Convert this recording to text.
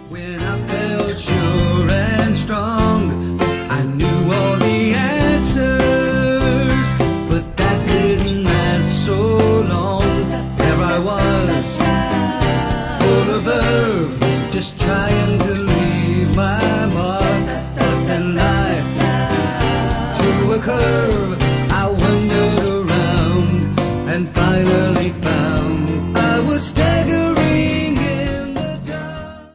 When I felt sure and strong, I knew all the answers, but that didn't last so long. There I was, full of verve, just trying